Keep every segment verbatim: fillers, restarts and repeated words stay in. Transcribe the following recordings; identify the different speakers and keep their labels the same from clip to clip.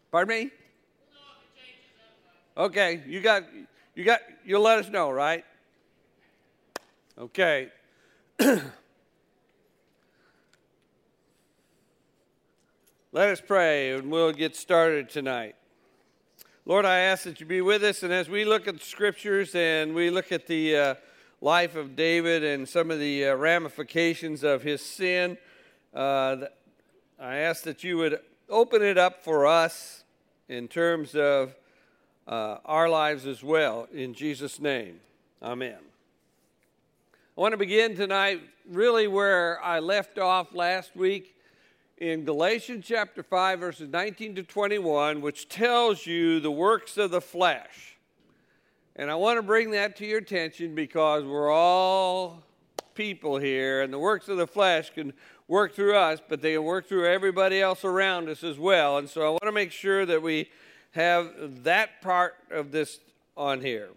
Speaker 1: Pardon me? Okay, you got, you got, you'll let us know, right? Okay. Let us pray and we'll get started tonight. Lord, I ask that you be with us, and as we look at the scriptures and we look at the uh, life of David and some of the uh, ramifications of his sin, uh, I ask that you would open it up for us in terms of uh, our lives as well, in Jesus' name. Amen. I want to begin tonight really where I left off last week in Galatians chapter five, verses nineteen to twenty-one, which tells you the works of the flesh. And I want to bring that to your attention because we're all people here, and the works of the flesh can work through us, but they can work through everybody else around us as well. And so I want to make sure that we have that part of this on here.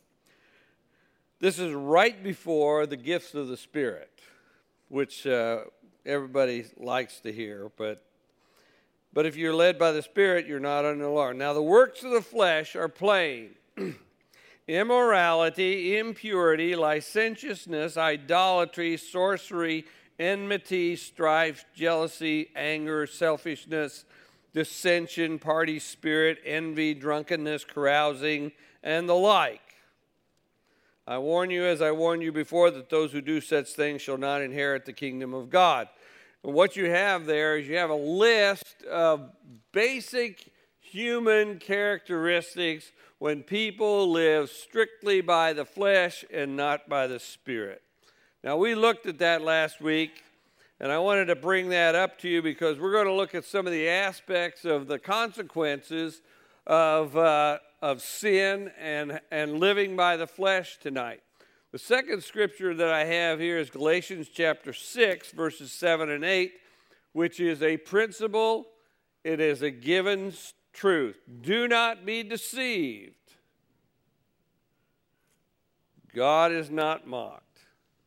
Speaker 1: This is right before the gifts of the Spirit, which uh, everybody likes to hear, but but if you're led by the Spirit, you're not under the law. Now, the works of the flesh are plain: immorality, impurity, licentiousness, idolatry, sorcery, enmity, strife, jealousy, anger, selfishness, dissension, party spirit, envy, drunkenness, carousing, and the like. I warn you, as I warned you before, that those who do such things shall not inherit the kingdom of God. And what you have there is you have a list of basic human characteristics when people live strictly by the flesh and not by the Spirit. Now, we looked at that last week, and I wanted to bring that up to you because we're going to look at some of the aspects of the consequences of uh, of sin and, and living by the flesh tonight. The second scripture that I have here is Galatians chapter six, verses seven and eight, which is a principle. It is a given truth. Do not be deceived. God is not mocked.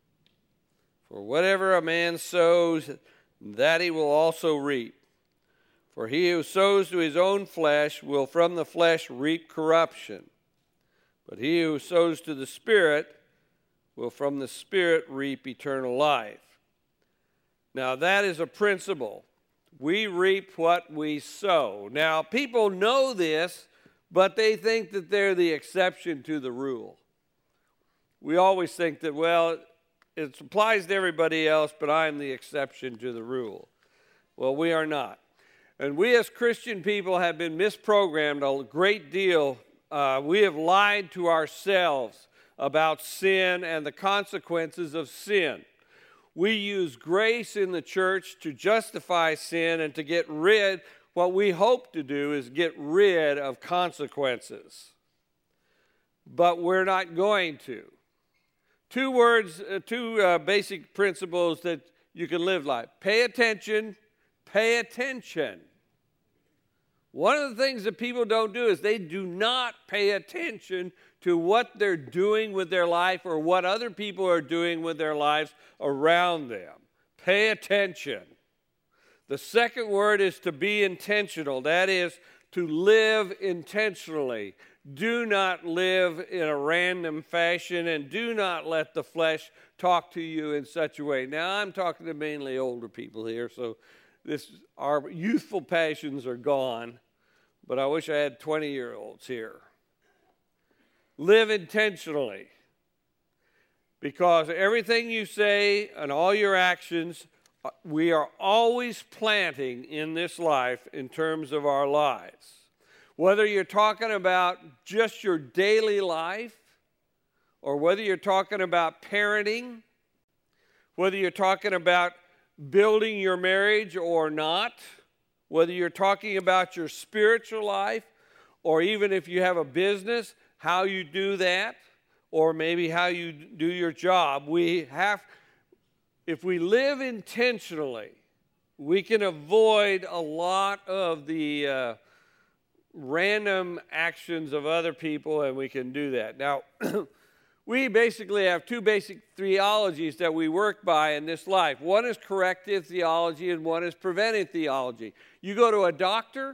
Speaker 1: For whatever a man sows, that he will also reap. For he who sows to his own flesh will from the flesh reap corruption. But he who sows to the Spirit will from the Spirit reap eternal life. Now that is a principle. We reap what we sow. Now people know this, but they think that they're the exception to the rule. We always think that, well, it applies to everybody else, but I'm the exception to the rule. Well, we are not. And we as Christian people have been misprogrammed a great deal. Uh, we have lied to ourselves about sin and the consequences of sin. We use grace in the church to justify sin and to get rid, what we hope to do is get rid of consequences. But we're not going to. Two words, uh, two uh, basic principles that you can live like. Pay attention, pay attention. One of the things that people don't do is they do not pay attention to what they're doing with their life or what other people are doing with their lives around them. Pay attention. The second word is to be intentional. That is, to live intentionally. Do not live in a random fashion, and do not let the flesh talk to you in such a way. Now, I'm talking to mainly older people here, so this our youthful passions are gone, but I wish I had twenty-year-olds here. Live intentionally, because everything you say and all your actions, we are always planting in this life in terms of our lives. Whether you're talking about just your daily life, or whether you're talking about parenting, whether you're talking about building your marriage or not, whether you're talking about your spiritual life, or even if you have a business, how you do that, or maybe how you do your job. We have, if we live intentionally, we can avoid a lot of the uh, random actions of other people, and we can do that. Now, we basically have two basic theologies that we work by in this life. One is corrective theology and one is preventive theology. You go to a doctor,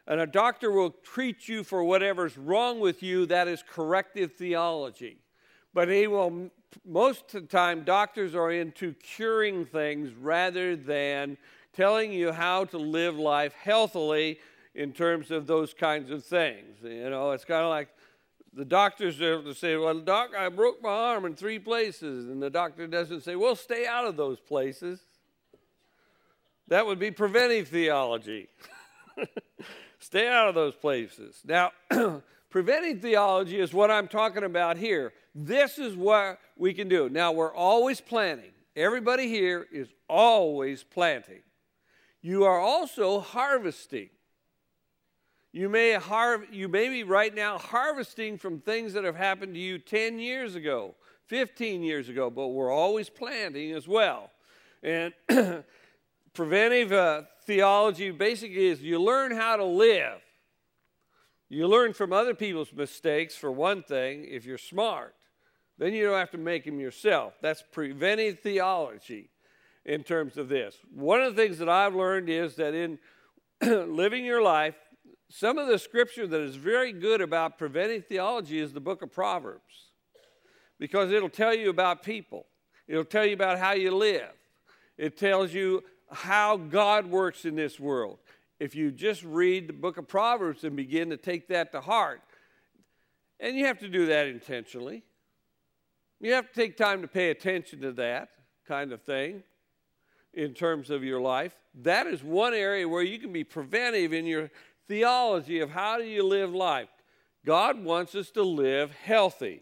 Speaker 1: and a doctor will treat you for whatever's wrong with you. That is corrective theology. But he will, most of the time, doctors are into curing things rather than telling you how to live life healthily in terms of those kinds of things. You know, it's kind of like the doctors are say, well, doc, I broke my arm in three places. And the doctor doesn't say, well, stay out of those places. That would be preventive theology. Stay out of those places. Now, preventive theology is what I'm talking about here. This is what we can do. Now, we're always planting. Everybody here is always planting. You are also harvesting. You may, har- you may be right now harvesting from things that have happened to you ten years ago, fifteen years ago, but we're always planting as well. And preventive uh, theology basically is you learn how to live. You learn from other people's mistakes, for one thing, if you're smart. Then you don't have to make them yourself. That's preventive theology in terms of this. One of the things that I've learned is that in living your life, some of the scripture that is very good about preventive theology is the book of Proverbs, because it'll tell you about people. It'll tell you about how you live. It tells you how God works in this world. If you just read the book of Proverbs and begin to take that to heart, and you have to do that intentionally. You have to take time to pay attention to that kind of thing in terms of your life. That is one area where you can be preventive in your theology of how do you live life. God wants us to live healthy.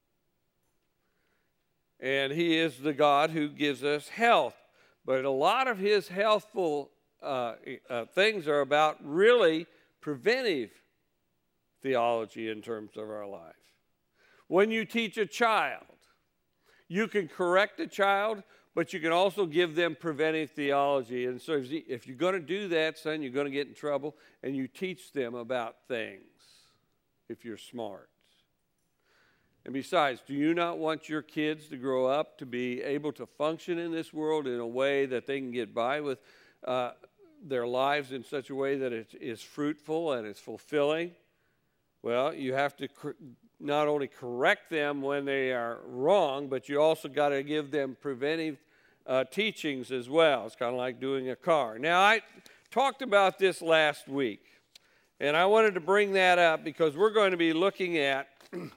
Speaker 1: And he is the God who gives us health. But a lot of his healthful uh, uh, things are about really preventive theology in terms of our life. When you teach a child, you can correct a child, but you can also give them preventive theology. And so if you're going to do that, son, you're going to get in trouble, and you teach them about things if you're smart. And besides, do you not want your kids to grow up to be able to function in this world in a way that they can get by with uh, their lives in such a way that it is fruitful and it's fulfilling? Well, you have to cr- not only correct them when they are wrong, but you also got to give them preventive uh, teachings as well. It's kind of like doing a car. Now, I talked about this last week, and I wanted to bring that up because we're going to be looking at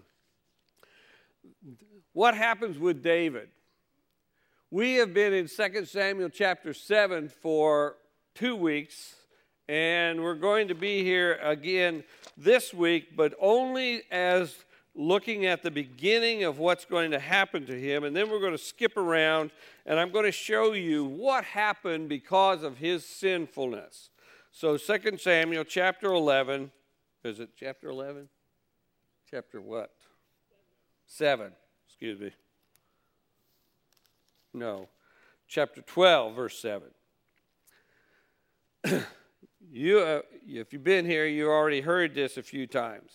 Speaker 1: what happens with David. We have been in Second Samuel chapter seven for two weeks, and we're going to be here again this week, but only as looking at the beginning of what's going to happen to him, and then we're going to skip around, and I'm going to show you what happened because of his sinfulness. So Second Samuel chapter eleven, is it chapter eleven? Chapter what? seven, excuse me. No, chapter twelve, verse seven. you, uh, if you've been here, you already heard this a few times.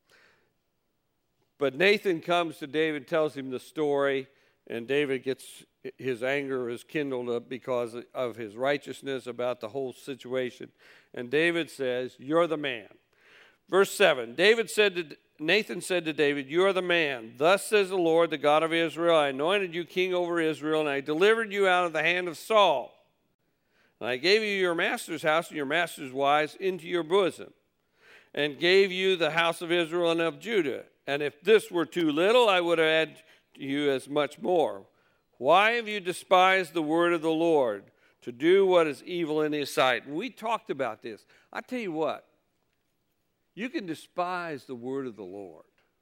Speaker 1: But Nathan comes to David, tells him the story, and David gets, his anger is kindled up because of his righteousness about the whole situation. And David says, "You're the man." Verse seven, David said to Nathan said to David, "You are the man. Thus says the Lord, the God of Israel, I anointed you king over Israel, and I delivered you out of the hand of Saul. And I gave you your master's house and your master's wives into your bosom, and gave you the house of Israel and of Judah. And if this were too little, I would have added to you as much more. Why have you despised the word of the Lord, to do what is evil in his sight?" And we talked about this. I tell you what, you can despise the word of the Lord.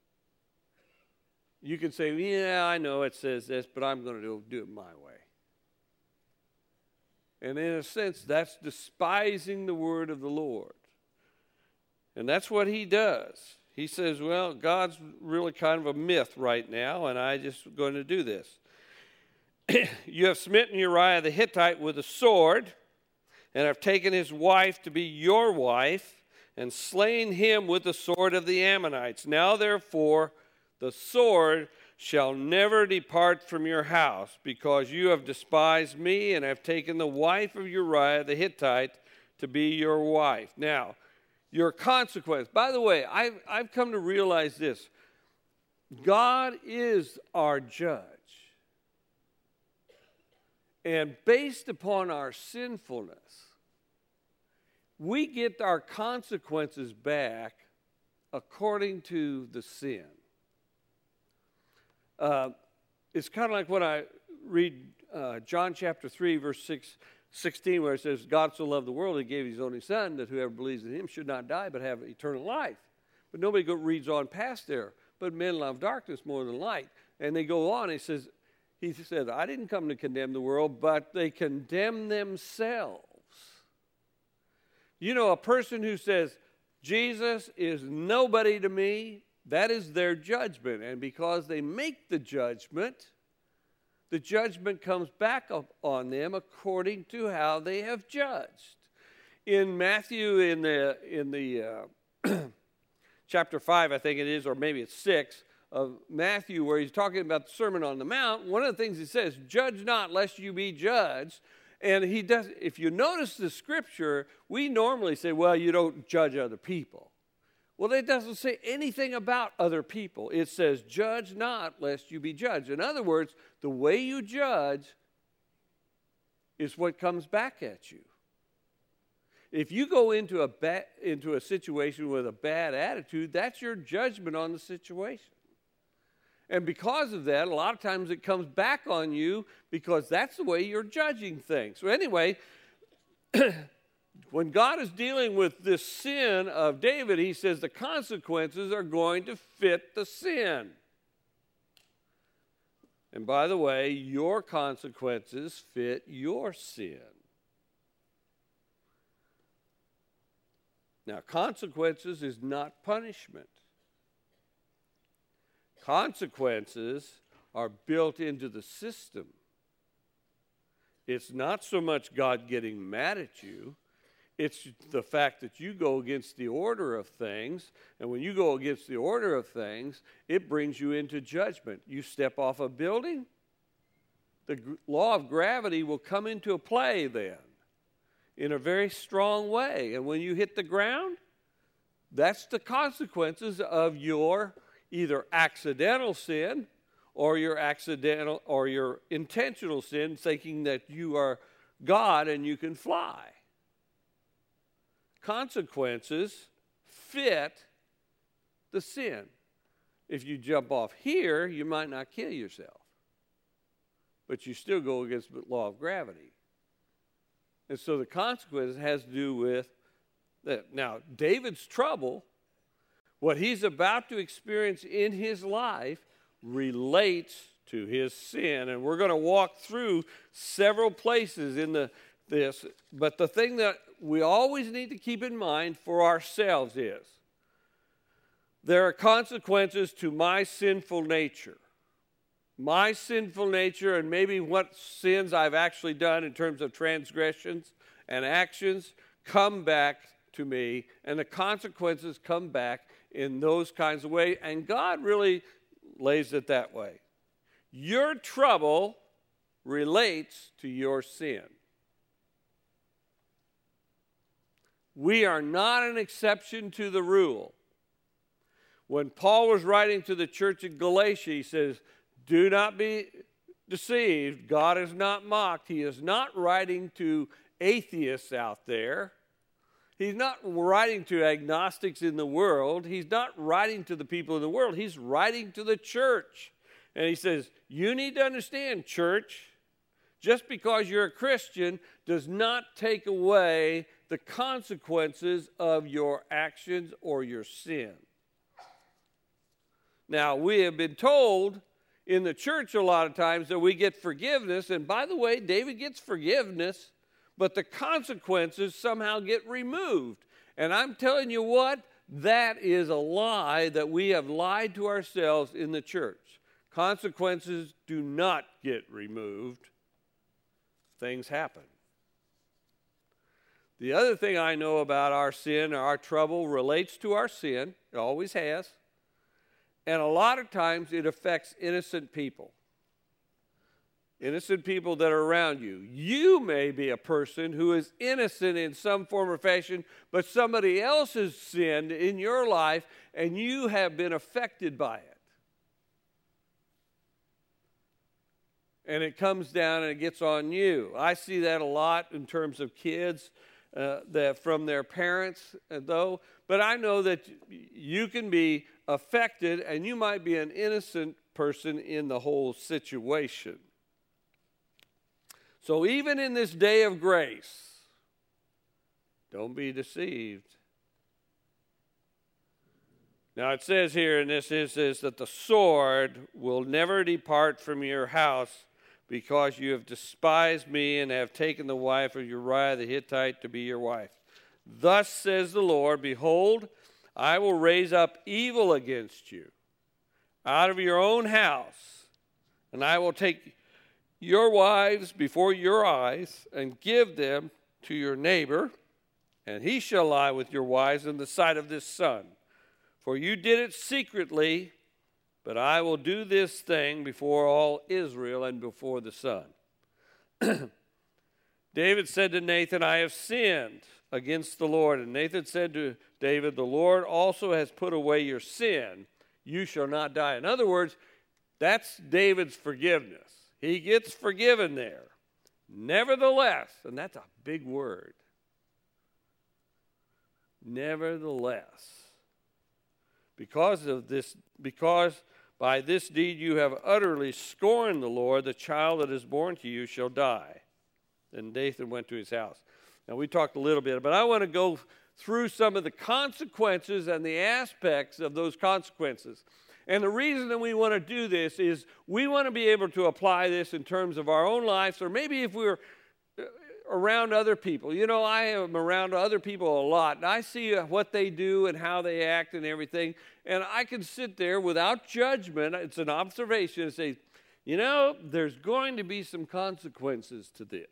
Speaker 1: You can say, "Yeah, I know it says this, but I'm going to do it my way." And in a sense, that's despising the word of the Lord. And that's what he does. He says, well, God's really kind of a myth right now, and I'm just going to do this. "You have smitten Uriah the Hittite with a sword, and have taken his wife to be your wife, and slain him with the sword of the Ammonites. Now, therefore, the sword shall never depart from your house, because you have despised me, and have taken the wife of Uriah the Hittite to be your wife." Now, your consequence. By the way, I've, I've come to realize this. God is our judge. And based upon our sinfulness, we get our consequences back according to the sin. Uh, it's kind of like when I read uh, John chapter three, verse six, sixteen, where it says, God so loved the world, he gave his only son, that whoever believes in him should not die, but have eternal life. But nobody go, reads on past there. But men love darkness more than light. And they go on, he says, he said, I didn't come to condemn the world, but they condemn themselves. You know, a person who says, Jesus is nobody to me, that is their judgment. And because they make the judgment, the judgment comes back up on them according to how they have judged. In Matthew, in the in the uh, chapter five, I think it is, or maybe it's six, of Matthew, where he's talking about the Sermon on the Mount, one of the things he says, judge not lest you be judged. And he does, if you notice the scripture, we normally say, well, you don't judge other people. Well, it doesn't say anything about other people. It says, judge not lest you be judged. In other words, the way you judge is what comes back at you. If you go into a ba- into a situation with a bad attitude, that's your judgment on the situation. And because of that, a lot of times it comes back on you because that's the way you're judging things. So anyway, when God is dealing with this sin of David, he says the consequences are going to fit the sin. And by the way, your consequences fit your sin. Now, consequences is not punishment. Consequences are built into the system. It's not so much God getting mad at you. It's the fact that you go against the order of things, and when you go against the order of things, it brings you into judgment. You step off a building, the law of gravity will come into play then in a very strong way. And when you hit the ground, that's the consequences of your either accidental sin or your accidental or your intentional sin, thinking that you are God and you can fly. Consequences fit the sin. If you jump off here, you might not kill yourself, but you still go against the law of gravity. And so the consequence has to do with that. Now, David's trouble, what he's about to experience in his life, relates to his sin. And we're going to walk through several places in the this. But the thing that we always need to keep in mind for ourselves is there are consequences to my sinful nature. My sinful nature and maybe what sins I've actually done in terms of transgressions and actions come back to me, and the consequences come back in those kinds of ways, and God really lays it that way. Your trouble relates to your sin. We are not an exception to the rule. When Paul was writing to the church in Galatia, he says, do not be deceived. God is not mocked. He is not writing to atheists out there. He's not writing to agnostics in the world. He's not writing to the people in the world. He's writing to the church. And he says, you need to understand, church, just because you're a Christian does not take away the consequences of your actions or your sin. Now, we have been told in the church a lot of times that we get forgiveness, and by the way, David gets forgiveness, but the consequences somehow get removed. And I'm telling you what, that is a lie that we have lied to ourselves in the church. Consequences do not get removed. Things happen. The other thing I know about our sin, or our trouble, relates to our sin. It always has. And a lot of times it affects innocent people. innocent people that are around you. You may be a person who is innocent in some form or fashion, but somebody else has sinned in your life, and you have been affected by it. And it comes down and it gets on you. I see that a lot in terms of kids uh, that from their parents, uh, though. But I know that you can be affected, and you might be an innocent person in the whole situation. So even in this day of grace, don't be deceived. Now it says here, and this is, is that the sword will never depart from your house, because you have despised me and have taken the wife of Uriah the Hittite to be your wife. Thus says the Lord, behold, I will raise up evil against you out of your own house, and I will take your wives before your eyes and give them to your neighbor, and he shall lie with your wives in the sight of this sun. For you did it secretly, but I will do this thing before all Israel and before the sun. David said to Nathan, I have sinned against the Lord. And Nathan said to David, the Lord also has put away your sin. You shall not die. In other words, that's David's forgiveness. He gets forgiven there. Nevertheless, and that's a big word. Nevertheless, because of this, because by this deed you have utterly scorned the Lord, the child that is born to you shall die. Then Nathan went to his house. Now, we talked a little bit, but I want to go through some of the consequences and the aspects of those consequences. And the reason that we want to do this is we want to be able to apply this in terms of our own lives, or maybe if we're around other people. You know, I am around other people a lot, and I see what they do and how they act and everything, and I can sit there without judgment. It's an observation and say, you know, there's going to be some consequences to this.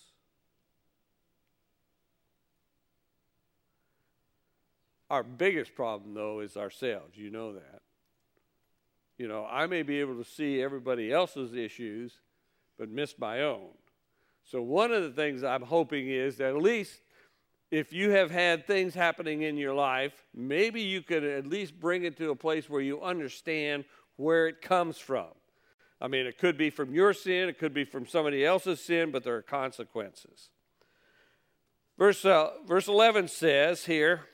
Speaker 1: Our biggest problem, though, is ourselves. You know that. You know, I may be able to see everybody else's issues, but miss my own. So one of the things I'm hoping is that at least if you have had things happening in your life, maybe you could at least bring it to a place where you understand where it comes from. I mean, it could be from your sin, it could be from somebody else's sin, but there are consequences. Verse, uh, verse eleven says here,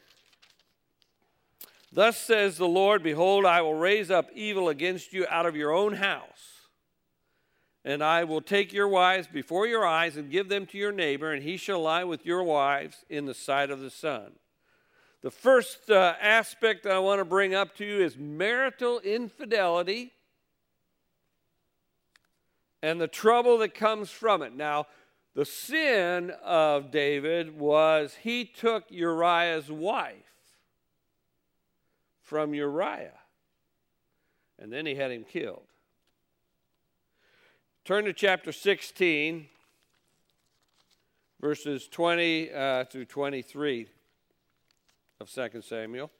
Speaker 1: thus says the Lord, behold, I will raise up evil against you out of your own house. And I will take your wives before your eyes and give them to your neighbor, and he shall lie with your wives in the sight of the sun. The first uh, aspect I want to bring up to you is marital infidelity and the trouble that comes from it. Now, the sin of David was he took Uriah's wife from Uriah, and then he had him killed. Turn to chapter sixteen, verses twenty uh, through twenty-three of Second Samuel.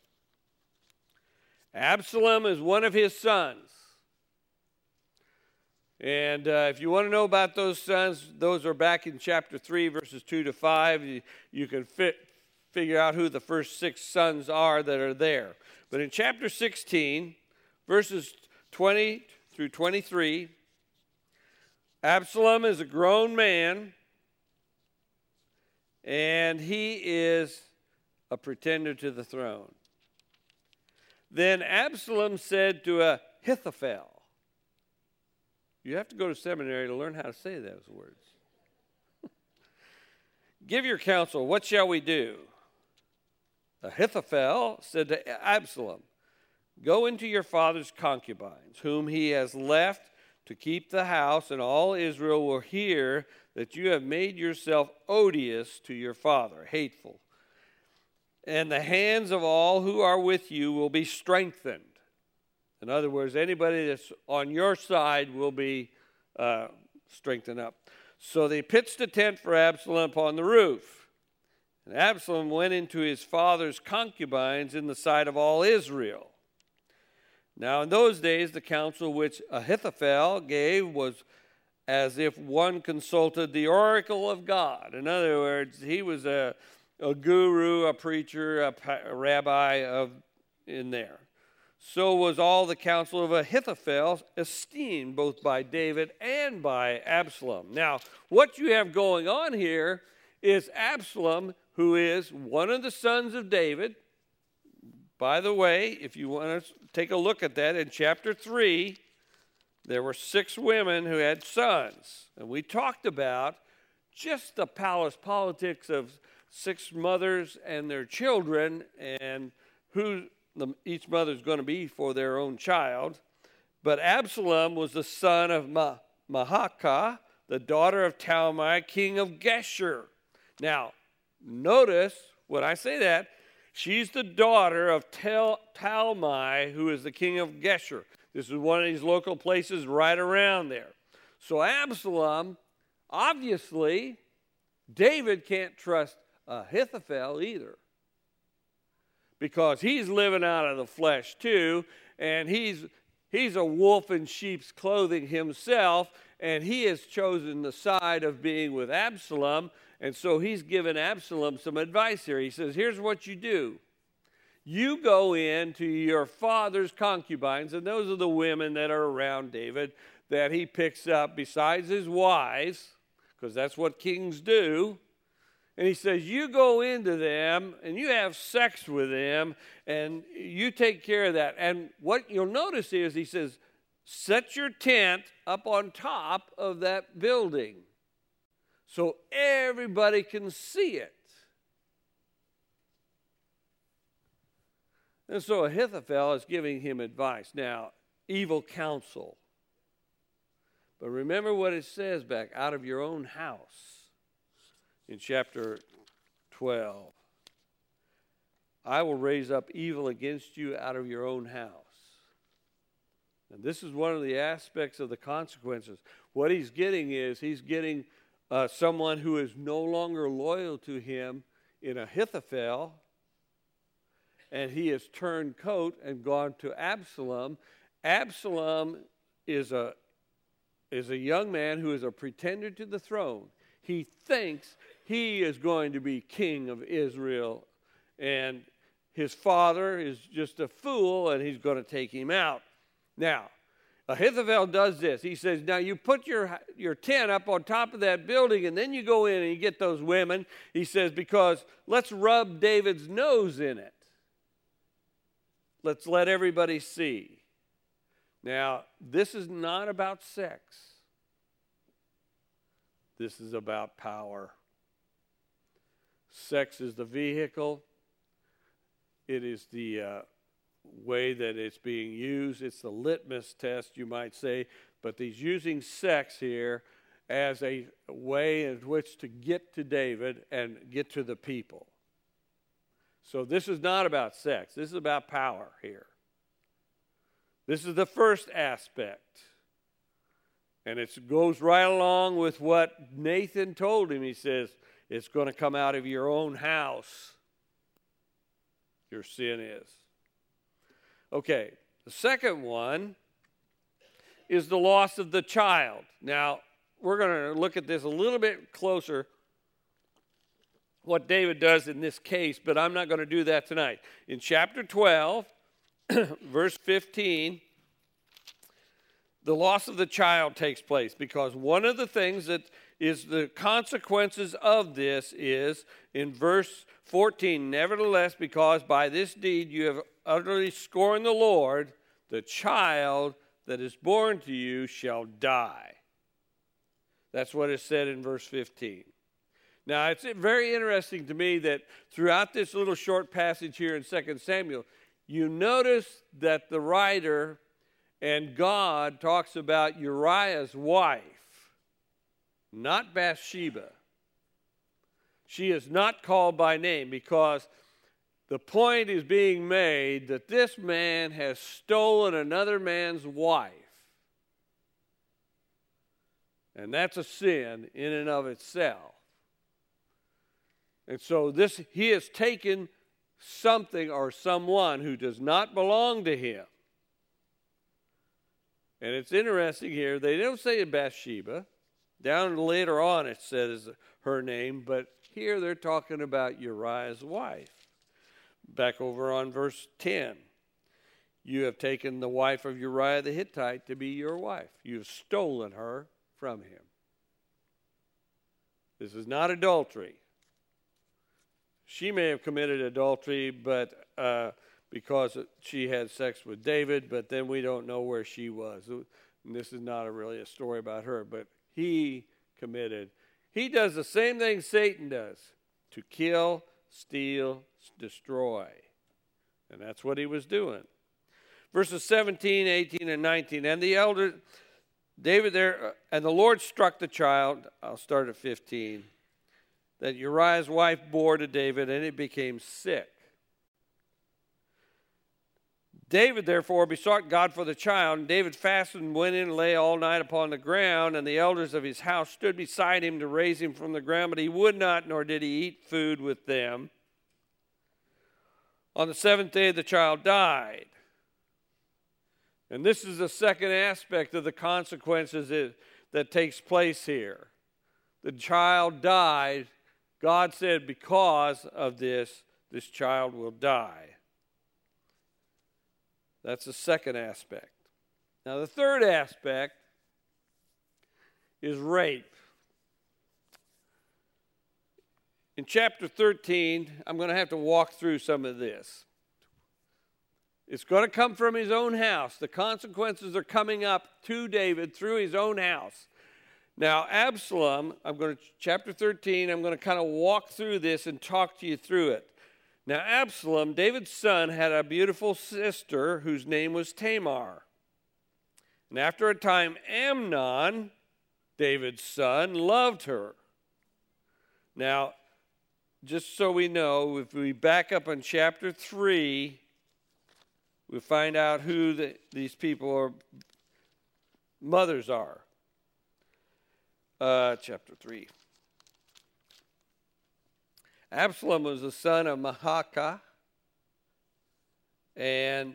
Speaker 1: Absalom is one of his sons. And uh, if you want to know about those sons, those are back in chapter three, verses two to five. You, you can fit, figure out who the first six sons are that are there. But in chapter sixteen, verses twenty through twenty-three, Absalom is a grown man, and he is a pretender to the throne. Then Absalom said to Ahithophel, you have to go to seminary to learn how to say those words. Give your counsel, what shall we do? Ahithophel said to Absalom, go into your father's concubines, whom he has left to keep the house, and all Israel will hear that you have made yourself odious to your father, hateful. And the hands of all who are with you will be strengthened. In other words, anybody that's on your side will be uh, strengthened up. So they pitched a tent for Absalom upon the roof. And Absalom went into his father's concubines in the sight of all Israel. Now in those days the counsel which Ahithophel gave was as if one consulted the oracle of God. In other words, he was a, a guru, a preacher, a, a rabbi of in there. So was all the counsel of Ahithophel esteemed both by David and by Absalom. Now, what you have going on here is Absalom, who is one of the sons of David. By the way, if you want to take a look at that, in chapter three, there were six women who had sons. And we talked about just the palace politics of six mothers and their children and who the, each mother is going to be for their own child. But Absalom was the son of Ma, Maacah, the daughter of Talmai, king of Geshur. Now, notice when I say that, she's the daughter of Tal- Talmai, who is the king of Geshur. This is one of these local places right around there. So Absalom, obviously, David can't trust Ahithophel either, because he's living out of the flesh too, and he's he's a wolf in sheep's clothing himself, and he has chosen the side of being with Absalom, and so he's given Absalom some advice here. He says, here's what you do. You go in to your father's concubines, and those are the women that are around David that he picks up besides his wives, because that's what kings do. And he says, you go into them and you have sex with them and you take care of that. And what you'll notice is he says, set your tent up on top of that building so everybody can see it. And so Ahithophel is giving him advice. Now, evil counsel. But remember what it says back, out of your own house. In chapter twelve, I will raise up evil against you out of your own house. And this is one of the aspects of the consequences. What he's getting is he's getting uh, someone who is no longer loyal to him in Ahithophel, and he has turned coat and gone to Absalom. Absalom is a, is a young man who is a pretender to the throne. He thinks he is going to be king of Israel, and his father is just a fool, and he's going to take him out. Now, Ahithophel does this. He says, now you put your, your tent up on top of that building, and then you go in and you get those women. He says, because let's rub David's nose in it. Let's let everybody see. Now, this is not about sex. This is about power. Sex is the vehicle. It is the uh, way that it's being used. It's the litmus test, you might say. But he's using sex here as a way in which to get to David and get to the people. So this is not about sex. This is about power here. This is the first aspect. And it goes right along with what Nathan told him. He says, it's going to come out of your own house. Your sin is. Okay, the second one is the loss of the child. Now, we're going to look at this a little bit closer, what David does in this case, but I'm not going to do that tonight. In chapter twelve, verse fifteen, the loss of the child takes place, because one of the things that is the consequences of this is in verse fourteen, nevertheless, because by this deed you have utterly scorned the Lord, the child that is born to you shall die. That's what is said in verse fifteen. Now, it's very interesting to me that throughout this little short passage here in Second Samuel, you notice that the writer and God talks about Uriah's wife, not Bathsheba. She is not called by name, because the point is being made that this man has stolen another man's wife. And that's a sin in and of itself. And so this, he has taken something or someone who does not belong to him. And it's interesting here, they don't say Bathsheba. Down later on it says her name, but here they're talking about Uriah's wife. Back over on verse ten. You have taken the wife of Uriah the Hittite to be your wife. You have stolen her from him. This is not adultery. She may have committed adultery, but uh, because she had sex with David, but then we don't know where she was. And this is not a, really a story about her, but he committed. He does the same thing Satan does, to kill, steal, destroy. And that's what he was doing. Verses seventeen, eighteen, and nineteen. And the elder, David there, and the Lord struck the child, I'll start at fifteen, that Uriah's wife bore to David, and it became sick. David, therefore, besought God for the child, and David fasted and went in and lay all night upon the ground, and the elders of his house stood beside him to raise him from the ground, but he would not, nor did he eat food with them. On the seventh day, the child died. And this is the second aspect of the consequences that, that takes place here. The child died. God said, because of this, this child will die. That's the second aspect. Now, the third aspect is rape. In chapter thirteen, I'm going to have to walk through some of this. It's going to come from his own house. The consequences are coming up to David through his own house. Now, Absalom, I'm going to, chapter thirteen, I'm going to kind of walk through this and talk to you through it. Now, Absalom, David's son, had a beautiful sister whose name was Tamar. And after a time, Amnon, David's son, loved her. Now, just so we know, if we back up on chapter three, we find out who the, these people are, mothers are. Uh, chapter three. Absalom was the son of Maacah, and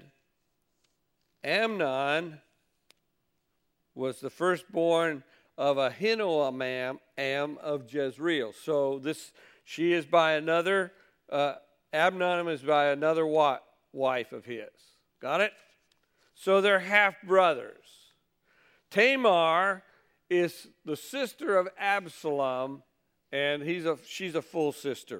Speaker 1: Amnon was the firstborn of Ahinoam Am of Jezreel. So this, she is by another, uh, Amnon is by another wa- wife of his. Got it? So they're half-brothers. Tamar is the sister of Absalom, and he's a, she's a full sister.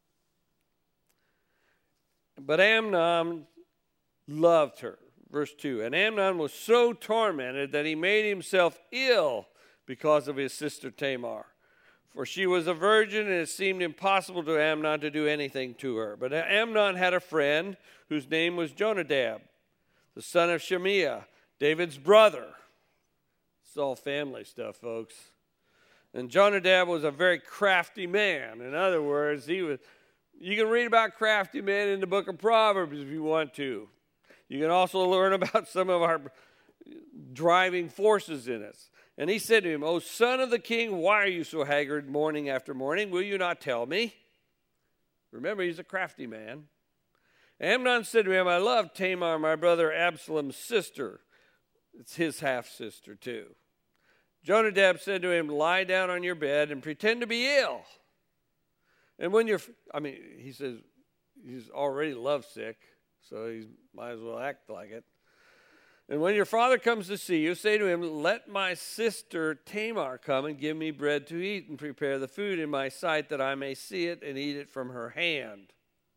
Speaker 1: But Amnon loved her. Verse two, and Amnon was so tormented that he made himself ill because of his sister Tamar. For she was a virgin, and it seemed impossible to Amnon to do anything to her. But Amnon had a friend whose name was Jonadab, the son of Shemiah, David's brother. It's all family stuff, folks. And Jonadab was a very crafty man. In other words, he was. You can read about crafty men in the book of Proverbs if you want to. You can also learn about some of our driving forces in us. And he said to him, O son of the king, why are you so haggard morning after morning? Will you not tell me? Remember, he's a crafty man. Amnon said to him, I love Tamar, my brother Absalom's sister. It's his half-sister too. Jonadab said to him, lie down on your bed and pretend to be ill. And when you're, I mean, he says he's already lovesick, so he might as well act like it. And when your father comes to see you, say to him, let my sister Tamar come and give me bread to eat and prepare the food in my sight that I may see it and eat it from her hand.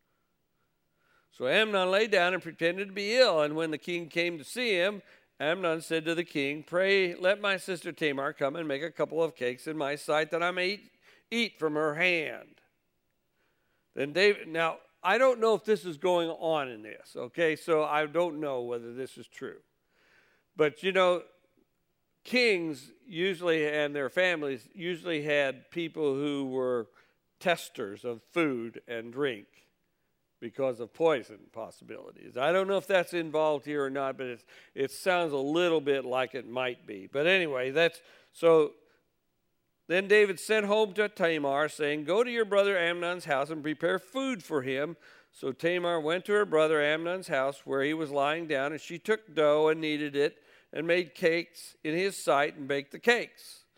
Speaker 1: So Amnon lay down and pretended to be ill. And when the king came to see him, Amnon said to the king, pray, let my sister Tamar come and make a couple of cakes in my sight that I may eat, eat from her hand. Then David, now, I don't know if this is going on in this, okay? So I don't know whether this is true. But, you know, kings usually and their families usually had people who were testers of food and drink because of poison possibilities. I don't know if that's involved here or not, but it's, it sounds a little bit like it might be. But anyway, that's so. Then David sent home to Tamar, saying, go to your brother Amnon's house and prepare food for him. So Tamar went to her brother Amnon's house where he was lying down, and she took dough and kneaded it and made cakes in his sight and baked the cakes.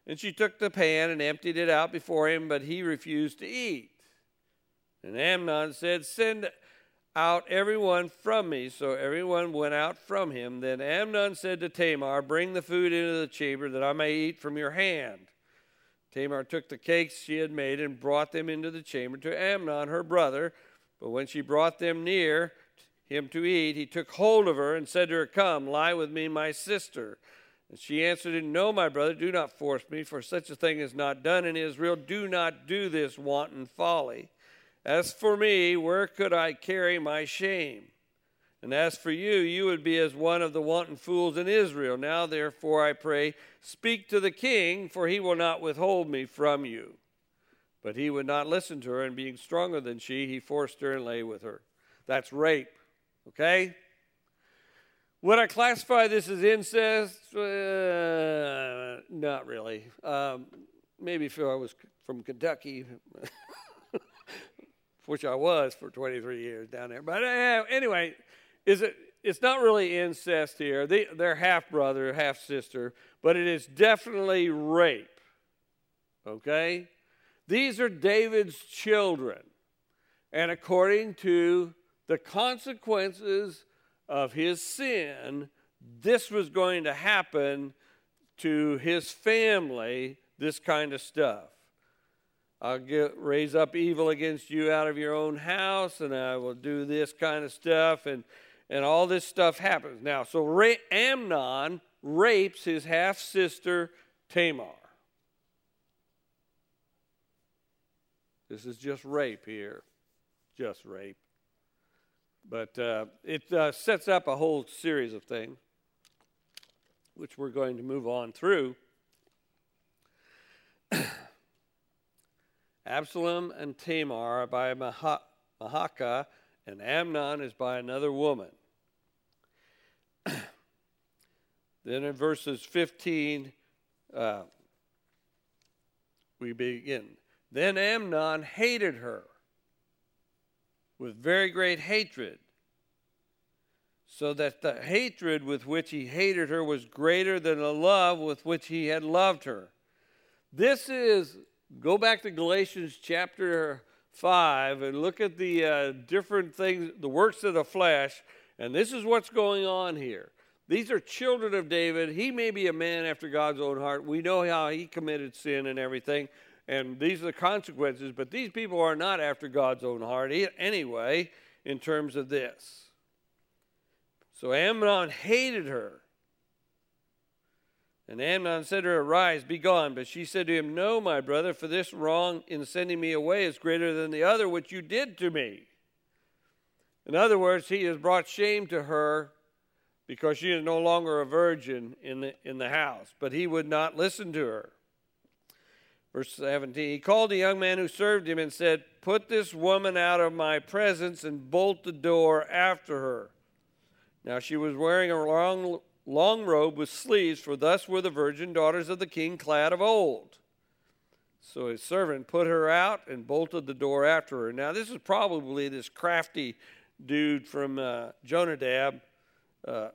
Speaker 1: And she took the pan and emptied it out before him, but he refused to eat. And Amnon said, send out everyone from me. So everyone went out from him. Then Amnon said to Tamar, bring the food into the chamber that I may eat from your hand. Tamar took the cakes she had made and brought them into the chamber to Amnon, her brother. But when she brought them near him to eat, he took hold of her and said to her, come, lie with me, my sister. And she answered him, no, my brother, do not force me, for such a thing is not done in Israel. Do not do this wanton folly. As for me, where could I carry my shame? And as for you, you would be as one of the wanton fools in Israel. Now, therefore, I pray, speak to the king, for he will not withhold me from you. But he would not listen to her, and being stronger than she, he forced her and lay with her. That's rape, okay? Would I classify this as incest? Uh, not really. Um, maybe if I was from Kentucky, which I was for twenty-three years down there. But uh, anyway, is it? It's not really incest here. They, they're half-brother, half-sister, but it is definitely rape, okay? These are David's children, and according to the consequences of his sin, this was going to happen to his family, this kind of stuff. I'll get, raise up evil against you out of your own house, and I will do this kind of stuff, and, and all this stuff happens. Now, so Ra- Amnon rapes his half-sister Tamar. This is just rape here, just rape. But uh, it uh, sets up a whole series of things, which we're going to move on through. Absalom and Tamar are by Mah- Mahakah, and Amnon is by another woman. Then in verses fifteen, uh, we begin. Then Amnon hated her with very great hatred, so that the hatred with which he hated her was greater than the love with which he had loved her. This is, go back to Galatians chapter five and look at the uh, different things, the works of the flesh, and this is what's going on here. These are children of David. He may be a man after God's own heart. We know how he committed sin and everything. And these are the consequences, but these people are not after God's own heart anyway in terms of this. So Amnon hated her. And Amnon said to her, arise, be gone. But she said to him, no, my brother, for this wrong in sending me away is greater than the other which you did to me. In other words, he has brought shame to her because she is no longer a virgin in the, in the house. But he would not listen to her. Verse seventeen, he called the young man who served him and said, put this woman out of my presence and bolt the door after her. Now she was wearing a long, long robe with sleeves, for thus were the virgin daughters of the king clad of old. So his servant put her out and bolted the door after her. Now this is probably this crafty dude from uh, Jonadab uh,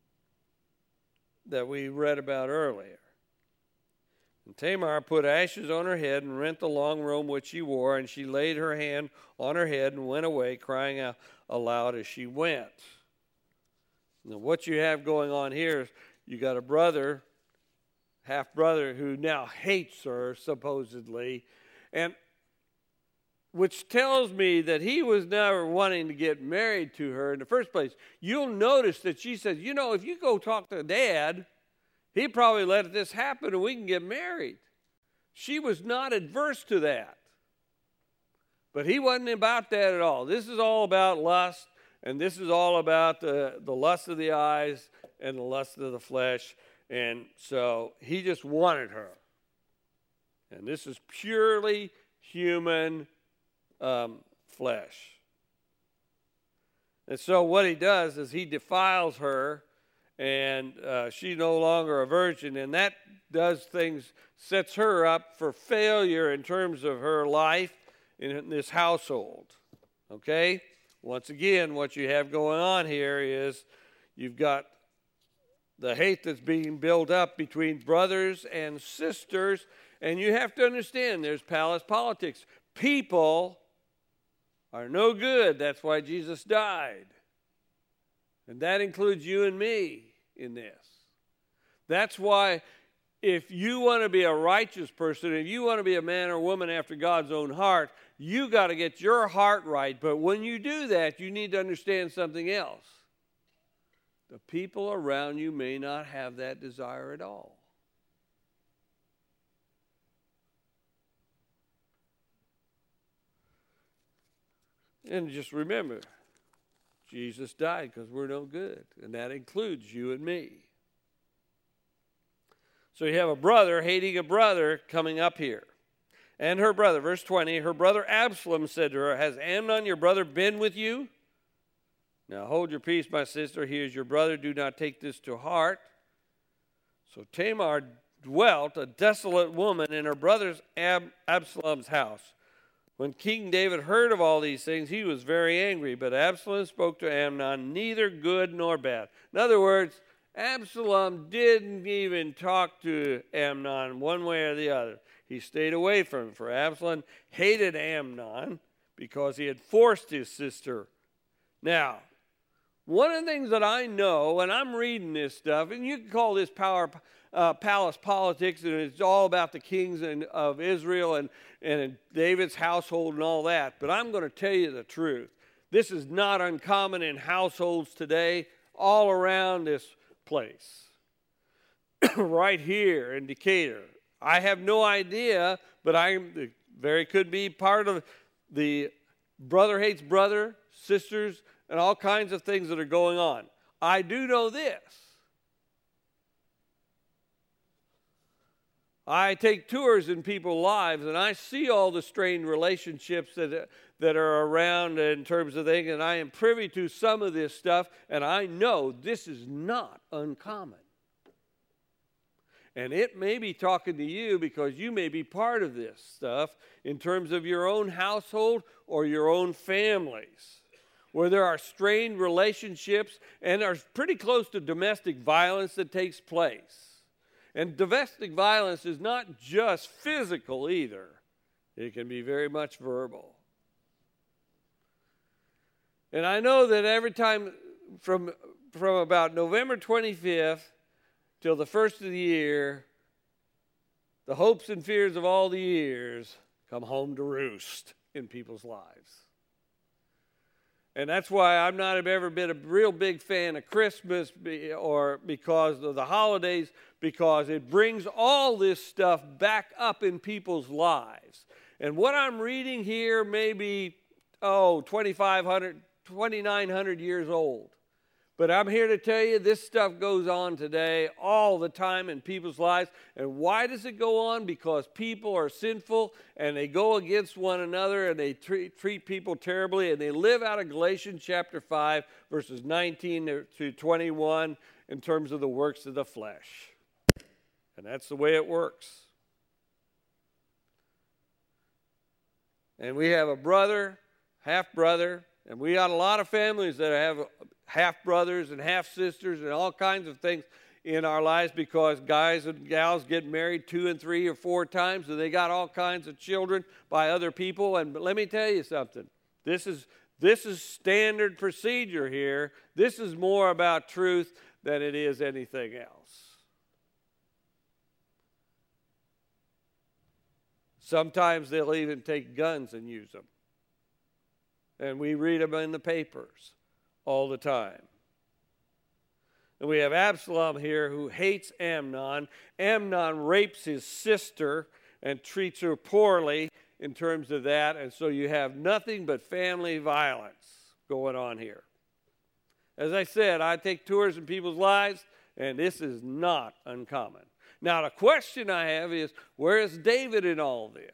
Speaker 1: that we read about earlier. And Tamar put ashes on her head and rent the long robe which she wore, and she laid her hand on her head and went away, crying out aloud as she went. Now, what you have going on here is you got a brother, half-brother, who now hates her, supposedly, and which tells me that he was never wanting to get married to her in the first place. You'll notice that she says, you know, if you go talk to Dad, he'd probably let this happen and we can get married. She was not adverse to that. But he wasn't about that at all. This is all about lust, and this is all about the, the lust of the eyes and the lust of the flesh. And so he just wanted her. And this is purely human um, flesh. And so what he does is he defiles her, and uh, she's no longer a virgin, and that does things, sets her up for failure in terms of her life in this household. Okay? Once again, what you have going on here is you've got the hate that's being built up between brothers and sisters. And you have to understand, there's palace politics. People are no good. That's why Jesus died. And that includes you and me in this. That's why if you want to be a righteous person, if you want to be a man or woman after God's own heart, you got to get your heart right. But when you do that, you need to understand something else. The people around you may not have that desire at all. And just remember, Jesus died because we're no good, and that includes you and me. So you have a brother hating a brother coming up here. And her brother, verse twenty, her brother Absalom said to her, has Amnon your brother been with you? Now hold your peace, my sister. He is your brother. Do not take this to heart. So Tamar dwelt, a desolate woman, in her brother's Ab- Absalom's house. When King David heard of all these things, he was very angry. But Absalom spoke to Amnon, neither good nor bad. In other words, Absalom didn't even talk to Amnon one way or the other. He stayed away from him. For Absalom hated Amnon because he had forced his sister. Now, one of the things that I know, and I'm reading this stuff, and you can call this power, uh, palace politics, and it's all about the kings and, of Israel and, and David's household and all that, but I'm going to tell you the truth. This is not uncommon in households today all around this place. Right here in Decatur. I have no idea, but I very could be part of the brother hates brother, sisters, and all kinds of things that are going on. I do know this. I take tours in people's lives, and I see all the strained relationships that, that are around in terms of things, and I am privy to some of this stuff, and I know this is not uncommon. And it may be talking to you because you may be part of this stuff in terms of your own household or your own families, where there are strained relationships and are pretty close to domestic violence that takes place. And domestic violence is not just physical either. It can be very much verbal. And I know that every time from, from about November twenty-fifth till the first of the year, the hopes and fears of all the years come home to roost in people's lives. And that's why I'm not ever been a real big fan of Christmas or because of the holidays, because it brings all this stuff back up in people's lives. And what I'm reading here may be, oh, twenty-five hundred, twenty-nine hundred years old. But I'm here to tell you this stuff goes on today all the time in people's lives. And why does it go on? Because people are sinful and they go against one another and they treat, treat people terribly. And they live out of Galatians chapter five, verses nineteen to twenty-one in terms of the works of the flesh. And that's the way it works. And we have a brother, half-brother, and we got a lot of families that have half-brothers and half-sisters and all kinds of things in our lives because guys and gals get married two and three or four times and they got all kinds of children by other people. And let me tell you something. This is, this is standard procedure here. This is more about truth than it is anything else. Sometimes they'll even take guns and use them. And we read them in the papers all the time. And we have Absalom here who hates Amnon. Amnon rapes his sister and treats her poorly in terms of that. And so you have nothing but family violence going on here. As I said, I take tours in people's lives, and this is not uncommon. Now, the question I have is, where is David in all this?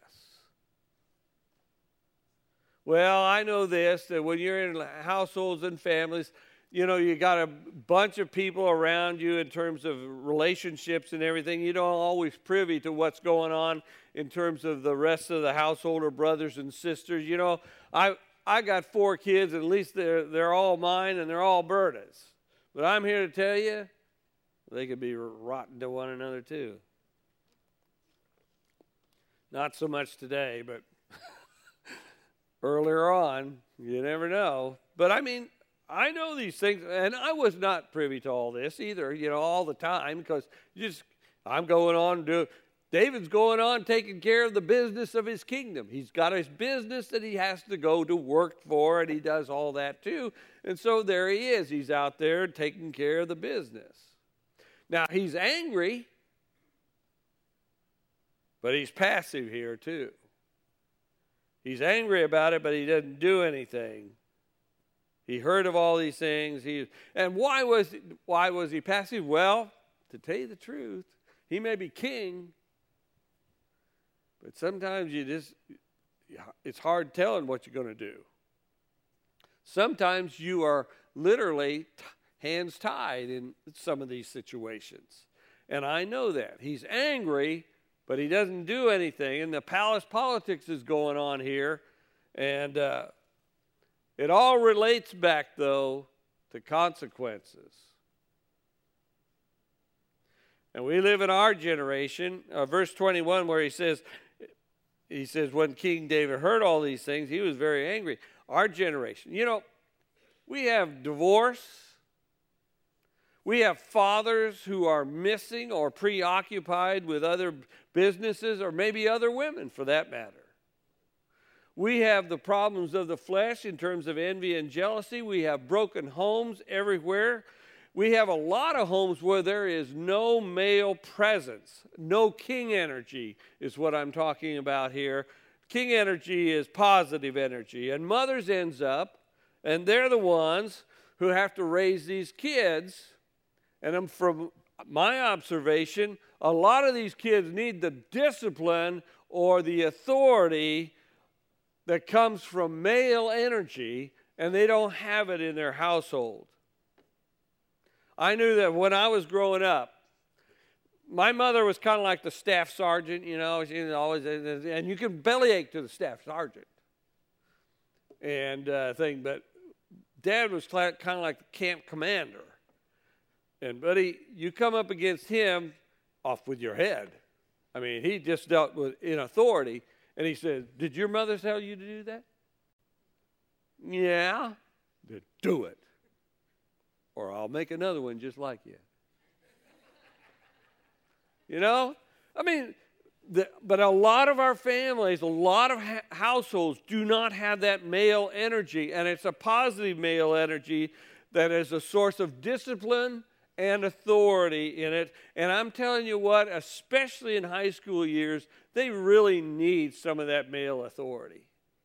Speaker 1: Well, I know this, that when you're in households and families, you know, you got a bunch of people around you in terms of relationships and everything. You don't always privy to what's going on in terms of the rest of the household or brothers and sisters. You know, I I got four kids, and at least they're, they're all mine and they're all Berta's. But I'm here to tell you, They could be rotten to one another too. Not so much today, but earlier on, you never know. But I mean, I know these things, and I was not privy to all this either, you know, all the time, because just I'm going on to, David's going on taking care of the business of his kingdom. He's got his business that he has to go to work for, and he does all that too. And so there he is. He's out there taking care of the business. Now, he's angry, but he's passive here too. He's angry about it, but he doesn't do anything. He heard of all these things. He, and why was, why was he passive? Well, to tell you the truth, he may be king, but sometimes you just, it's hard telling what you're going to do. Sometimes you are literally t- hands tied in some of these situations. And I know that. He's angry, but he doesn't do anything. And the palace politics is going on here. And uh, it all relates back, though, to consequences. And we live in our generation, uh, verse twenty-one, where he says, he says, when King David heard all these things, he was very angry. Our generation, you know, we have divorce. We have fathers who are missing or preoccupied with other businesses, or maybe other women for that matter. We have the problems of the flesh in terms of envy and jealousy. We have broken homes everywhere. We have a lot of homes where there is no male presence. No king energy is what I'm talking about here. King energy is positive energy. And mothers ends up, and they're the ones who have to raise these kids. And from my observation, a lot of these kids need the discipline or the authority that comes from male energy, and they don't have it in their household. I knew that when I was growing up, my mother was kind of like the staff sergeant, you know, she was always, and you can bellyache to the staff sergeant and uh, thing, but Dad was kind of like the camp commander. And buddy, you come up against him, off with your head. I mean, he just dealt with in authority. And he said, did your mother tell you to do that? Yeah. Then do it. Or I'll make another one just like you. You know? I mean, the, but a lot of our families, a lot of ha- households do not have that male energy. And it's a positive male energy that is a source of discipline and authority in it. And I'm telling you what, especially in high school years, they really need some of that male authority.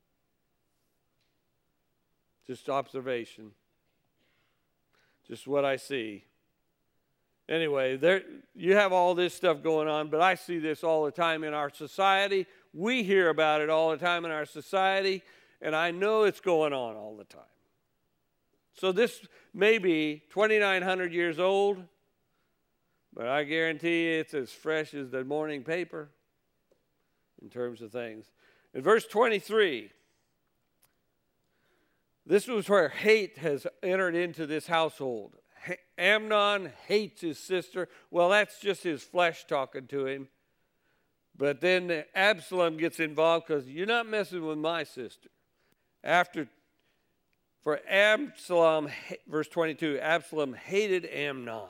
Speaker 1: Just observation. Just what I see. Anyway, there you have all this stuff going on, but I see this all the time in our society. We hear about it all the time in our society, and I know it's going on all the time. So this may be twenty-nine hundred years old, but I guarantee you it's as fresh as the morning paper in terms of things. In verse twenty-three, this was where hate has entered into this household. Amnon hates his sister. Well, that's just his flesh talking to him. But then Absalom gets involved because you're not messing with my sister. After For Absalom, verse twenty-two, Absalom hated Amnon.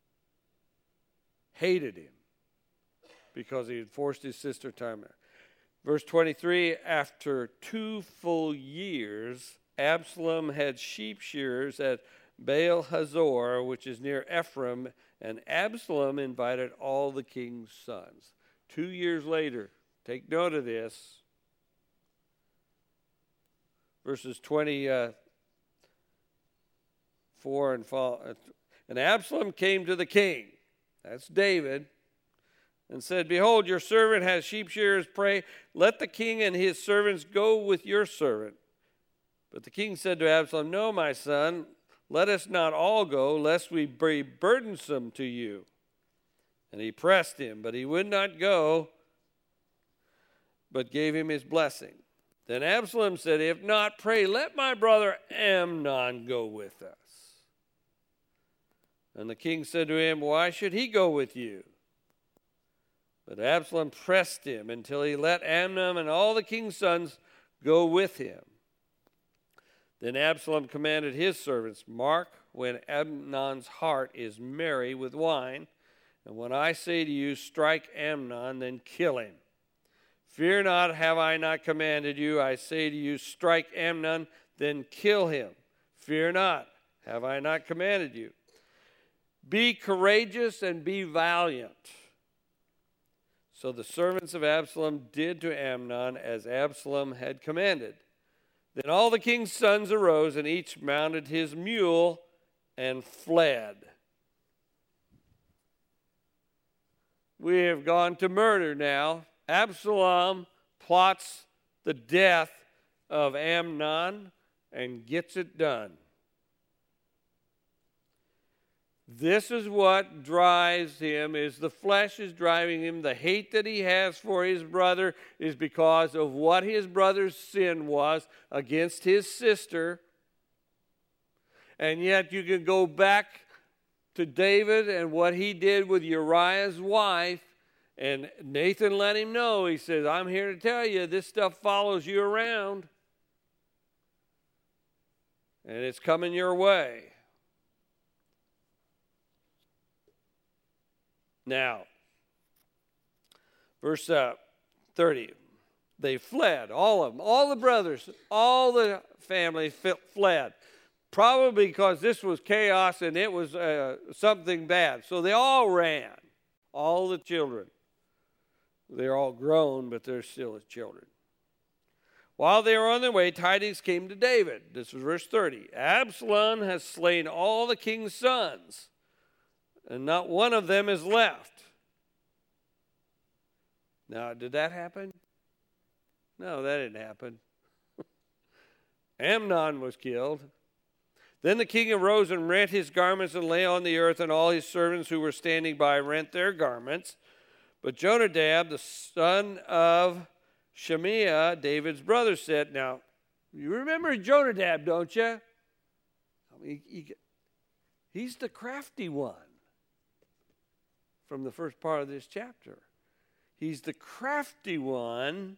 Speaker 1: Hated him because he had forced his sister Tamar. Verse twenty-three, after two full years, Absalom had sheep shearers at Baal Hazor, which is near Ephraim, and Absalom invited all the king's sons. Two years later, take note of this, verses twenty-four and follow. And Absalom came to the king, that's David, and said, behold, your servant has sheep shearers. Pray, let the king and his servants go with your servant. But the king said to Absalom, no, my son, let us not all go, lest we be burdensome to you. And he pressed him, but he would not go, but gave him his blessing. Then Absalom said, if not, pray, let my brother Amnon go with us. And the king said to him, why should he go with you? But Absalom pressed him until he let Amnon and all the king's sons go with him. Then Absalom commanded his servants, mark when Amnon's heart is merry with wine, and when I say to you, strike Amnon, then kill him. Fear not, have I not commanded you? I say to you, strike Amnon, then kill him. Fear not, have I not commanded you? Be courageous and be valiant. So the servants of Absalom did to Amnon as Absalom had commanded. Then all the king's sons arose, and each mounted his mule and fled. We have gone to murder now. Absalom plots the death of Amnon and gets it done. This is what drives him, is the flesh is driving him. The hate that he has for his brother is because of what his brother's sin was against his sister. And yet you can go back to David and what he did with Uriah's wife, and Nathan let him know. He says, I'm here to tell you, this stuff follows you around, and it's coming your way. Now, verse uh, thirty, they fled, all of them, all the brothers, all the family fled, probably because this was chaos and it was uh, something bad. So they all ran, all the children. They're all grown, but they're still as children. While they were on their way, tidings came to David. This was verse thirty. Absalom has slain all the king's sons, and not one of them is left. Now, did that happen? No, that didn't happen. Amnon was killed. Then the king arose and rent his garments and lay on the earth, and all his servants who were standing by rent their garments. But Jonadab, the son of Shemiah, David's brother, said, now, you remember Jonadab, don't you? I mean, he, he's the crafty one from the first part of this chapter. He's the crafty one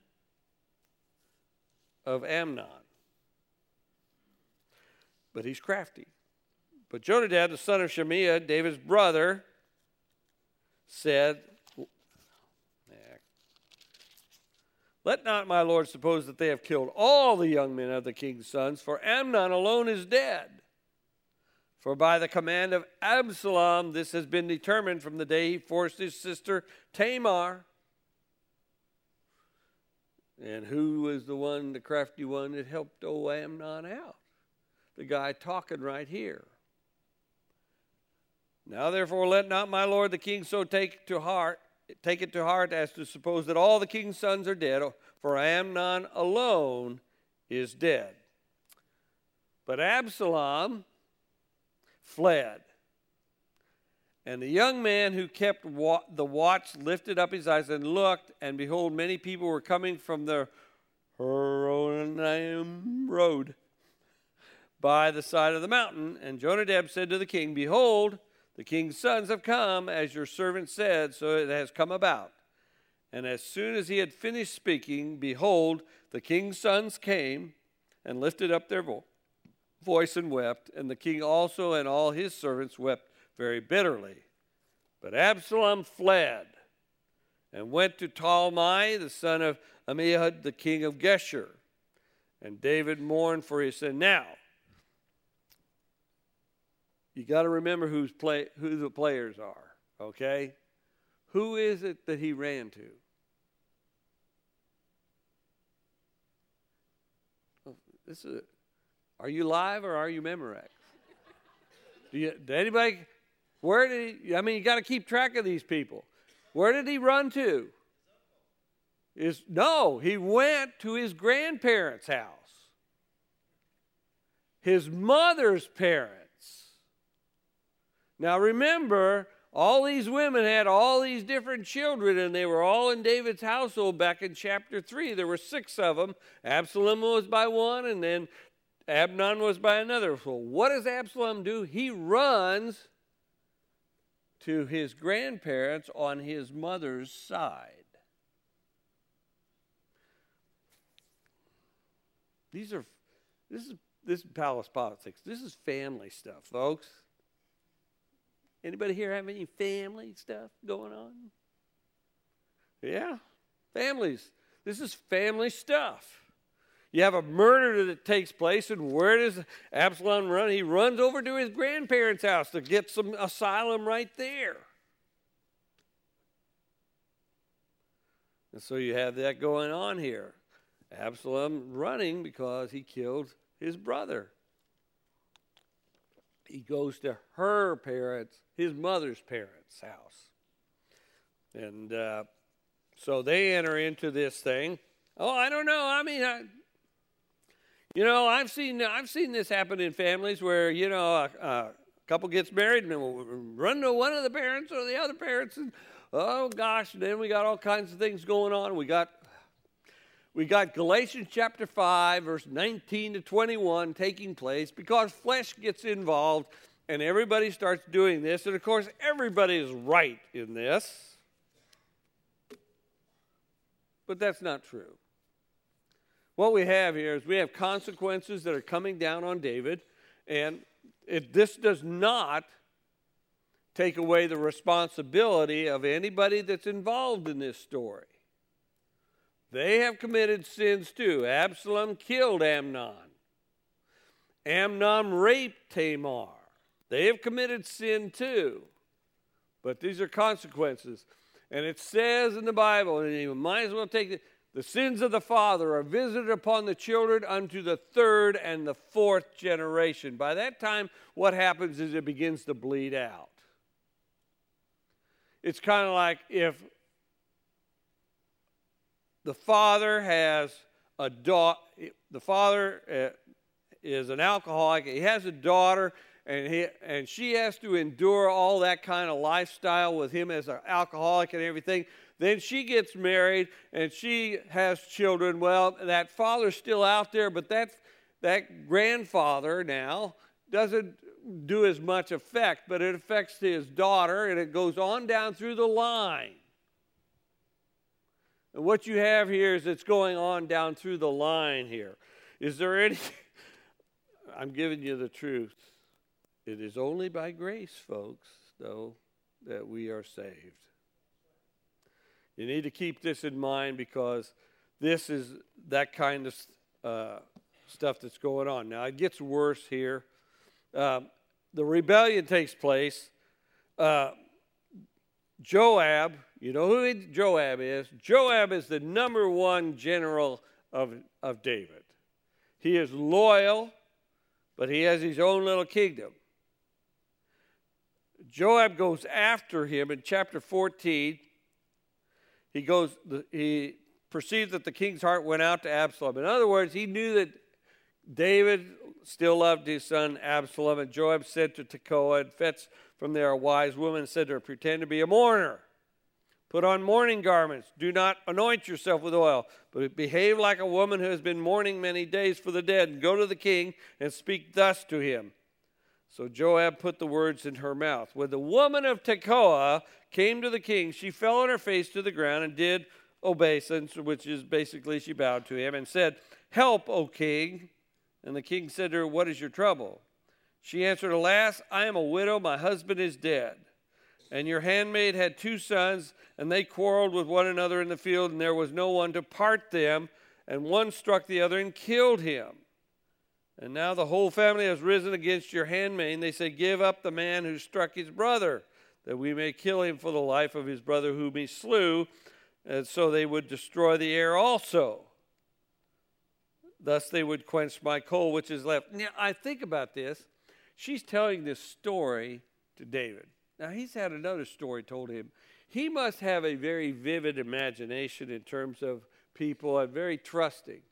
Speaker 1: of Amnon. But he's crafty. But Jonadab, the son of Shemiah, David's brother, said, let not my lord suppose that they have killed all the young men of the king's sons, for Amnon alone is dead. For by the command of Absalom, this has been determined from the day he forced his sister Tamar. And who was the one, the crafty one, that helped old Amnon out? The guy talking right here. Now therefore let not my lord the king so take to heart, take it to heart as to suppose that all the king's sons are dead, for Amnon alone is dead. But Absalom fled. And the young man who kept wa- the watch lifted up his eyes and looked, and behold, many people were coming from the Horonaim road by the side of the mountain. And Jonadab said to the king, behold, the king's sons have come, as your servant said, so it has come about. And as soon as he had finished speaking, behold, the king's sons came and lifted up their vo- voice and wept, and the king also and all his servants wept very bitterly. But Absalom fled and went to Talmai, the son of Ammihud, the king of Geshur. And David mourned for his sin. Now, you got to remember who's play, who the players are, okay? Who is it that he ran to? Oh, this is. Are you live or are you Memorex? Do you? Did anybody? Where did he? I mean, you got to keep track of these people. Where did he run to? Is no, he went to his grandparents' house, his mother's parents. Now remember, all these women had all these different children, and they were all in David's household back in chapter three. There were six of them. Absalom was by one, and then Amnon was by another. So what does Absalom do? He runs to his grandparents on his mother's side. These are, this is this is palace politics. This is family stuff, folks. Anybody here have any family stuff going on? Yeah, families. This is family stuff. You have a murder that takes place, and where does Absalom run? He runs over to his grandparents' house to get some asylum right there. And so you have that going on here. Absalom running because he killed his brother. He goes to her parents, his mother's parents' house. And uh, so they enter into this thing. Oh, I don't know. I mean, I, you know, I've seen I've seen this happen in families where, you know, a, a couple gets married and will run to one of the parents or the other parents, and oh gosh, and then we got all kinds of things going on. We got we got Galatians chapter five, verse nineteen to twenty-one taking place because flesh gets involved and everybody starts doing this, and of course everybody is right in this. But that's not true. What we have here is we have consequences that are coming down on David, and it, this does not take away the responsibility of anybody that's involved in this story. They have committed sins too. Absalom killed Amnon. Amnon raped Tamar. They have committed sin too. But these are consequences. And it says in the Bible, and you might as well take it, the sins of the father are visited upon the children unto the third and the fourth generation. By that time, what happens is it begins to bleed out. It's kind of like if the father has a daughter, the father uh, is an alcoholic, he has a daughter, and he and she has to endure all that kind of lifestyle with him as an alcoholic and everything. Then she gets married and she has children. Well, that father's still out there, but that, that grandfather now doesn't do as much effect, but it affects his daughter, and it goes on down through the line. And what you have here is it's going on down through the line here. Is there any... I'm giving you the truth. It is only by grace, folks, though, that we are saved. You need to keep this in mind because this is that kind of uh, stuff that's going on. Now, it gets worse here. Uh, the rebellion takes place. Uh, Joab, you know who Joab is? Joab is the number one general of, of David. He is loyal, but he has his own little kingdom. Joab goes after him in chapter fourteen. He goes. He perceived that the king's heart went out to Absalom. In other words, he knew that David still loved his son Absalom. And Joab said to Tekoa, and fetched from there a wise woman, and said to her, pretend to be a mourner. Put on mourning garments. Do not anoint yourself with oil, but behave like a woman who has been mourning many days for the dead. And go to the king and speak thus to him. So Joab put the words in her mouth. When the woman of Tekoa came to the king, she fell on her face to the ground and did obeisance, which is basically she bowed to him, and said, help, O king. And the king said to her, what is your trouble? She answered, alas, I am a widow, my husband is dead. And your handmaid had two sons, and they quarreled with one another in the field, and there was no one to part them, and one struck the other and killed him. And now the whole family has risen against your handmaid. They say, give up the man who struck his brother, that we may kill him for the life of his brother whom he slew, and so they would destroy the heir also. Thus they would quench my coal which is left. Now, I think about this. She's telling this story to David. Now, he's had another story told him. He must have a very vivid imagination in terms of people and very trusting.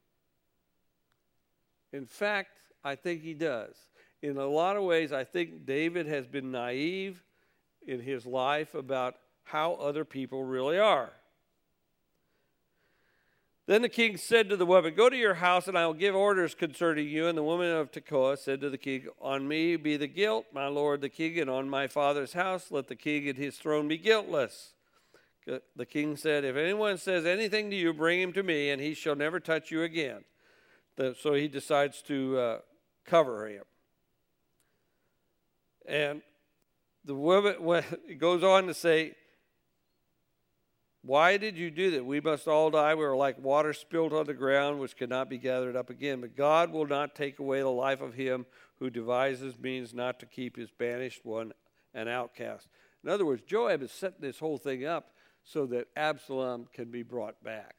Speaker 1: In fact, I think he does. In a lot of ways, I think David has been naive in his life about how other people really are. Then the king said to the woman, "Go to your house, and I will give orders concerning you." And the woman of Tekoa said to the king, "On me be the guilt, my lord the king, and on my father's house let the king and his throne be guiltless." The king said, "If anyone says anything to you, bring him to me, and he shall never touch you again." So he decides to uh, cover him. And the woman it goes on to say, "Why did you do that? We must all die. We are like water spilled on the ground, which cannot be gathered up again. But God will not take away the life of him who devises means not to keep his banished one an outcast." In other words, Joab is setting this whole thing up so that Absalom can be brought back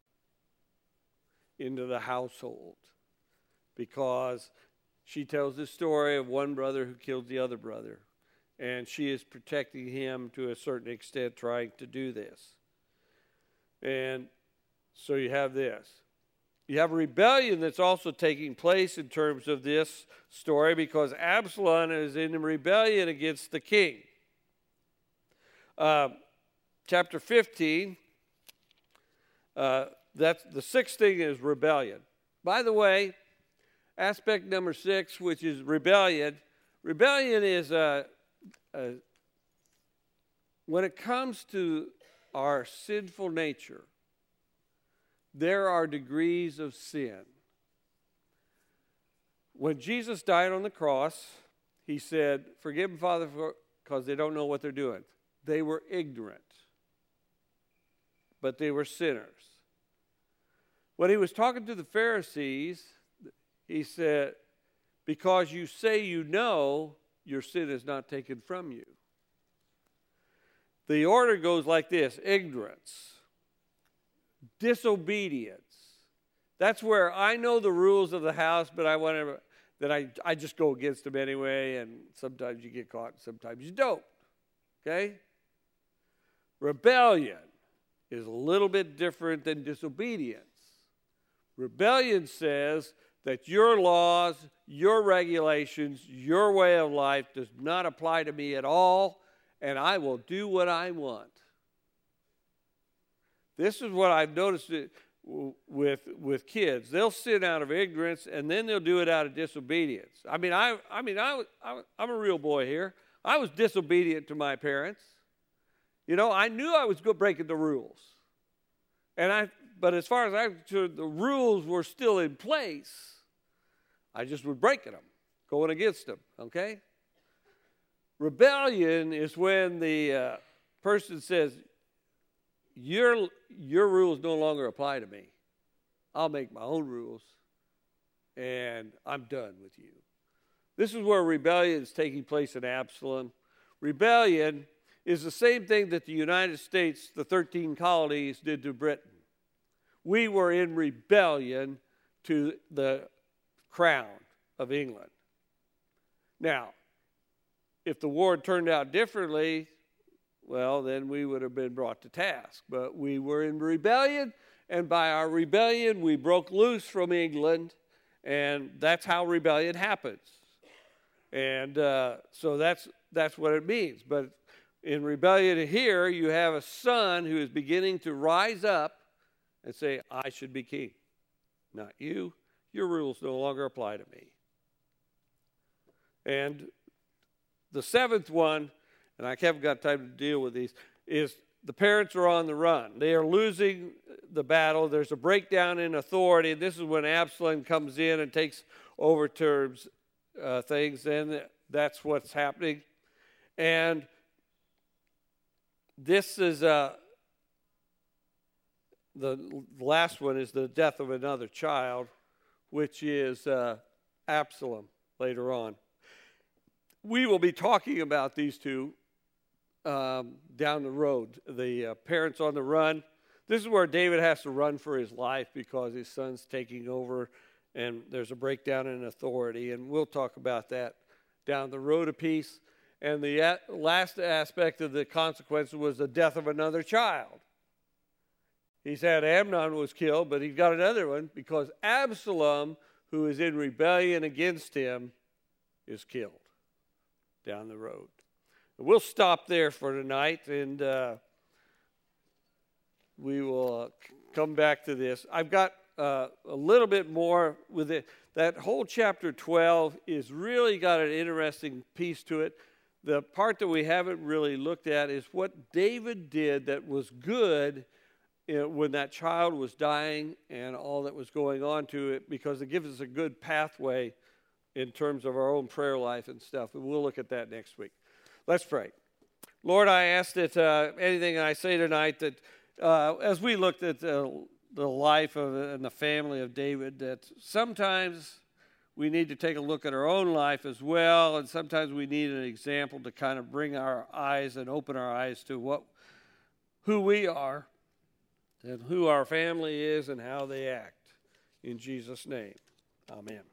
Speaker 1: into the household, because she tells the story of one brother who killed the other brother, and she is protecting him to a certain extent, trying to do this. And so you have this. You have a rebellion that's also taking place in terms of this story, because Absalom is in rebellion against the king. Uh, chapter fifteen, uh, that's the sixth thing is rebellion. By the way, aspect number six, which is rebellion. Rebellion is a, a when it comes to our sinful nature, there are degrees of sin. When Jesus died on the cross, he said, "Forgive them, Father, because they don't know what they're doing." They were ignorant, but they were sinners. When he was talking to the Pharisees, he said, "Because you say you know, your sin is not taken from you." The order goes like this: ignorance, disobedience. That's where I know the rules of the house, but I want to, that I, I just go against them anyway, and sometimes you get caught, and sometimes you don't. Okay? Rebellion is a little bit different than disobedience. Rebellion says that your laws, your regulations, your way of life does not apply to me at all, and I will do what I want. This is what I've noticed with, with kids. They'll sin out of ignorance, and then they'll do it out of disobedience. I mean, I, I mean, I, I, I'm a real boy here. I was disobedient to my parents. You know, I knew I was breaking the rules. And I, but as far as I concerned, the rules were still in place. I just was breaking them, going against them, okay? Rebellion is when the uh, person says, your, your rules no longer apply to me. I'll make my own rules, and I'm done with you. This is where rebellion is taking place in Absalom. Rebellion is the same thing that the United States, the thirteen colonies, did to Britain. We were in rebellion to the crown of England. Now, if the war turned out differently, well, then we would have been brought to task. But we were in rebellion, and by our rebellion, we broke loose from England, and that's how rebellion happens. And uh, so that's that's what it means. But in rebellion here, you have a son who is beginning to rise up and say, I should be king, not you. Your rules no longer apply to me. And the seventh one, and I haven't got time to deal with these, is the parents are on the run. They are losing the battle. There's a breakdown in authority. This is when Absalom comes in and takes over terms, uh, things, and that's what's happening. And this is uh, the last one is the death of another child, which is uh, Absalom later on. We will be talking about these two um, down the road. The uh, parents on the run. This is where David has to run for his life because his son's taking over, and there's a breakdown in authority. And we'll talk about that down the road a piece. And the a- last aspect of the consequence was the death of another child. He's had Amnon was killed, but he's got another one because Absalom, who is in rebellion against him, is killed down the road. We'll stop there for tonight, and uh, we will uh, come back to this. I've got uh, a little bit more with it. That whole chapter twelve is really got an interesting piece to it. The part that we haven't really looked at is what David did that was good when that child was dying and all that was going on to it, because it gives us a good pathway in terms of our own prayer life and stuff. And we'll look at that next week. Let's pray. Lord, I ask that uh, anything I say tonight, that uh, as we looked at the, the life of and the family of David, that sometimes we need to take a look at our own life as well, and sometimes we need an example to kind of bring our eyes and open our eyes to what, who we are, and who our family is, and how they act. In Jesus' name, amen.